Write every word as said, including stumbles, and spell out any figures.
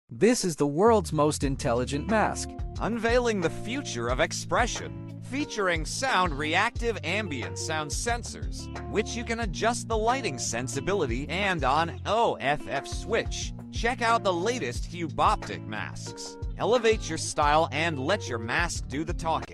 This is the world's most intelligent mask. Unveiling the future of expression. Featuring sound reactive ambient sound sensors, which you can adjust the lighting sensibility and on O F F switch. Check out the latest Huboptic masks. Elevate your style and let your mask do the talking.